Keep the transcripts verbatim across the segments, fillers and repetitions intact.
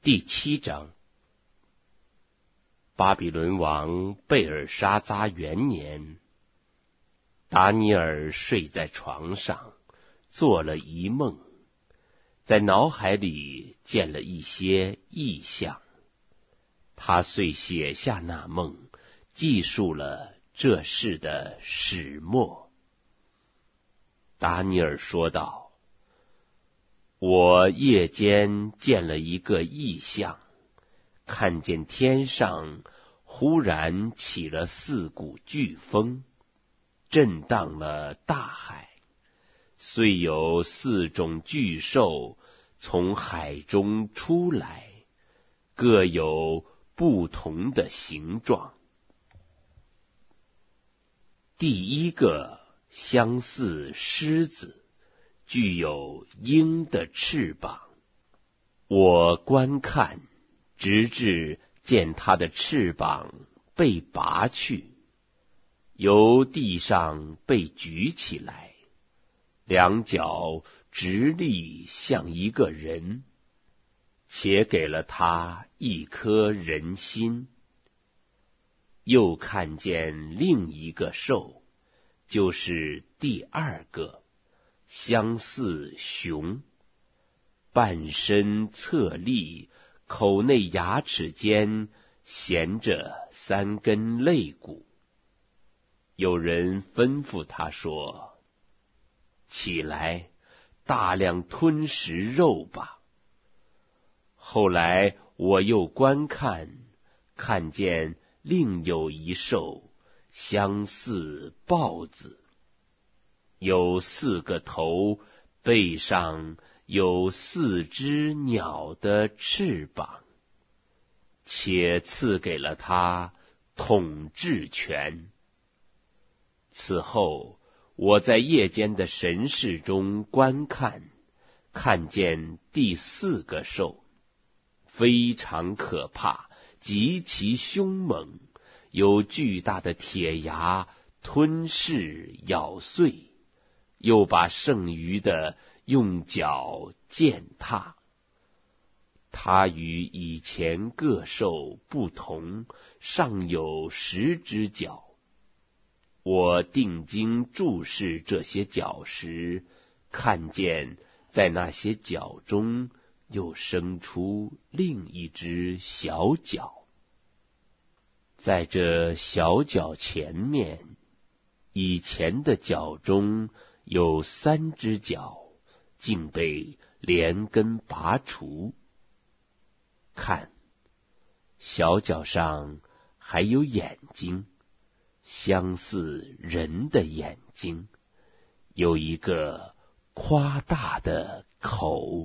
第七章。巴比伦王贝尔沙扎元年，达尼尔睡在床上，做了一梦，在脑海里见了一些异象。他遂写下那梦，记述了这事的始末。达尼尔说道：我夜间见了一个异象，看见天上忽然起了四股飓风，震荡了大海，遂有四种巨兽从海中出来，各有不同的形状。第一个相似狮子，具有鹰的翅膀。我观看，直至见它的翅膀被拔去，由地上被举起来，两脚直立像一个人，且给了他一颗人心。又看见另一个兽，就是第二个，相似熊，半身侧立，口内牙齿间衔着三根肋骨。有人吩咐他说：起来，大量吞食肉吧。后来我又观看，看见另有一兽，相似豹子，有四个头，背上有四只鸟的翅膀，且赐给了他统治权。此后，我在夜间的神视中观看，看见第四个兽，非常可怕，极其凶猛，有巨大的铁牙吞噬咬碎，又把剩余的用脚践踏。它与以前各兽不同，尚有十只脚。我定睛注视这些脚时，看见在那些脚中又生出另一只小脚。在这小脚前面，以前的脚中有三只脚，竟被连根拔除。看，小脚上还有眼睛，相似人的眼睛，有一个夸大的口。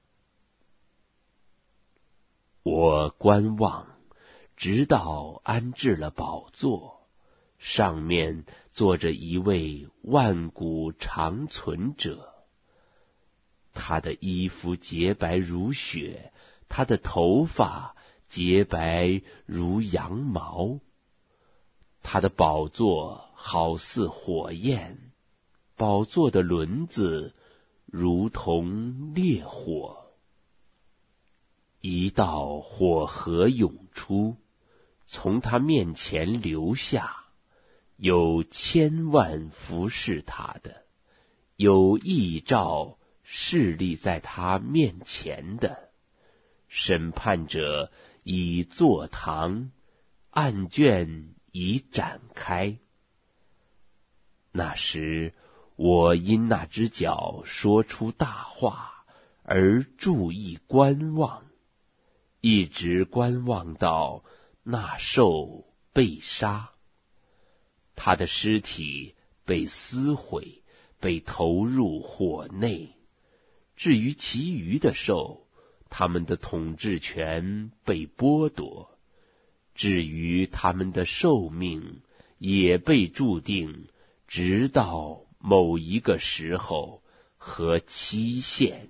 我观望，直到安置了宝座，上面坐着一位万古长存者。他的衣服洁白如雪，他的头发洁白如羊毛。他的宝座好似火焰，宝座的轮子如同烈火。一道火河涌出，从他面前流下，有千万服侍他的，有异兆侍立在他面前的。审判者已坐堂，案卷已展开。那时，我因那只脚说出大话，而注意观望，一直观望到那兽被杀，他的尸体被撕毁，被投入火内。至于其余的兽，他们的统治权被剥夺，至于他们的寿命也被注定，直到某一个时候和期限。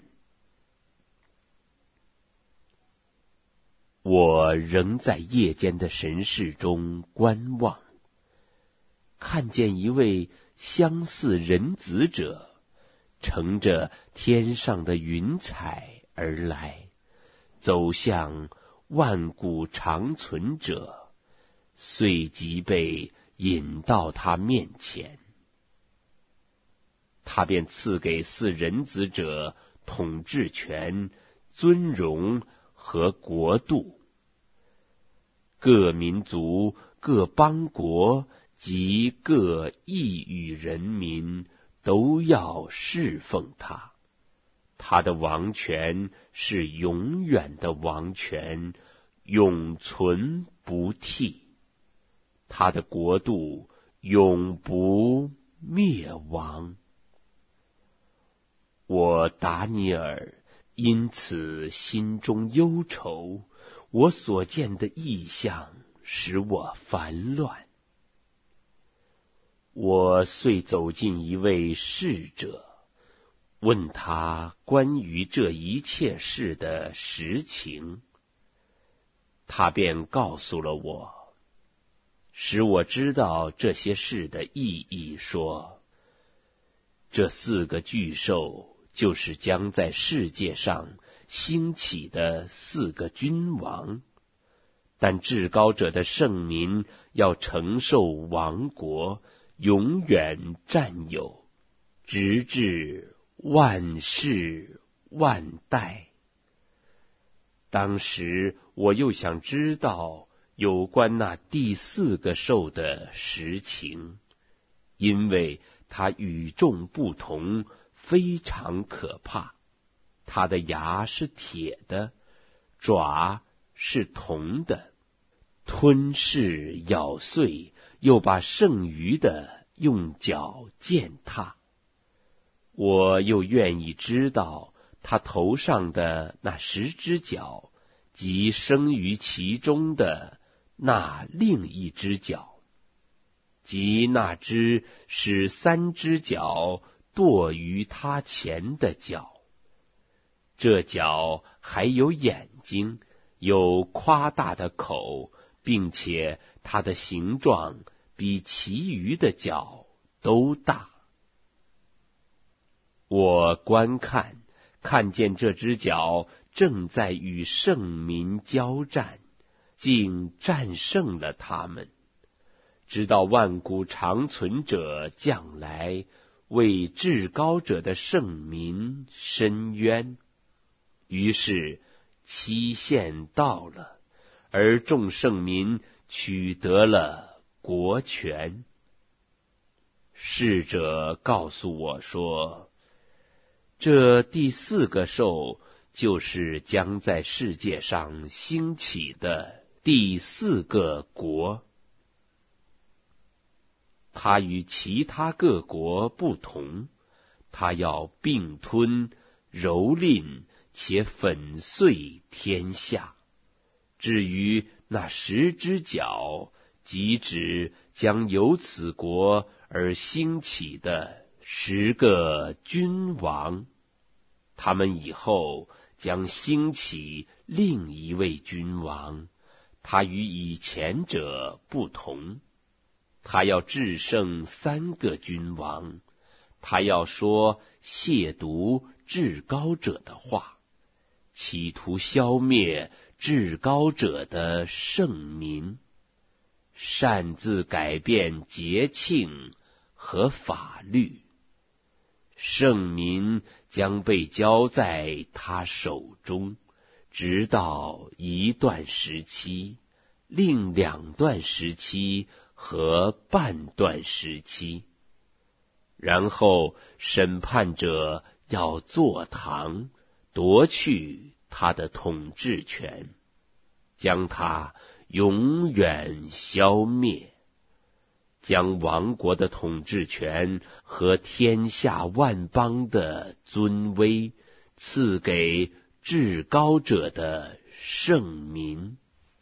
我仍在夜间的神视中观望，看见一位相似人子者，乘着天上的云彩而来， 走向万古长存者，遂即被引到他面前。他便赐给四人子者统治权、尊荣和国度。各民族、各邦国及各异域人民都要侍奉他。他的王权是永远的王权，永存不替。他的国度永不灭亡。我达尼尔因此心中忧愁，我所见的异象使我烦乱。我遂走近一位侍者，问他关于这一切事的实情。他便告诉了我，使我知道这些事的意义，说这四个巨兽就是将在世界上兴起的四个君王，但至高者的圣民要承受王国，永远占有，直至万世万代。当时我又想知道有关那第四个兽的实情，因为它与众不同，非常可怕。它的牙是铁的，爪是铜的，吞噬咬碎，又把剩余的用脚践踏。我又愿意知道他头上的那十只脚，及生于其中的那另一只脚，及那只使三只脚堕于他前的脚。这脚还有眼睛，有夸大的口，并且它的形状比其余的脚都大。我观看，看见这只脚正在与圣民交战，竟战胜了他们，直到万古长存者将来，为至高者的圣民伸冤。于是期限到了，而众圣民取得了国权。侍者告诉我说，这第四个兽就是将在世界上兴起的第四个国。它与其他各国不同，它要并吞、蹂躏且粉碎天下。至于那十只脚，即指将由此国而兴起的十个君王，他们以后将兴起另一位君王，他与以前者不同。他要制胜三个君王，他要说亵渎至高者的话，企图消灭至高者的圣民，擅自改变节庆和法律。圣民将被交在他手中，直到一段时期，另两段时期和半段时期。然后审判者要坐堂，夺去他的统治权，将他永远消灭，将王国的统治权和天下万邦的尊威赐给至高者的圣民。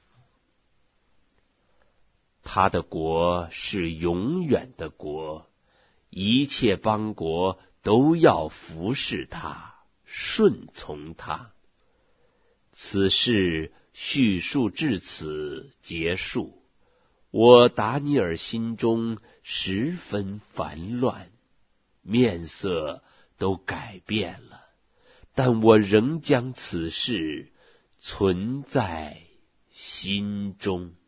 他的国是永远的国，一切邦国都要服侍他，顺从他。此事叙述至此结束，我达尼尔心中十分烦乱，面色都改变了，但我仍将此事存在心中。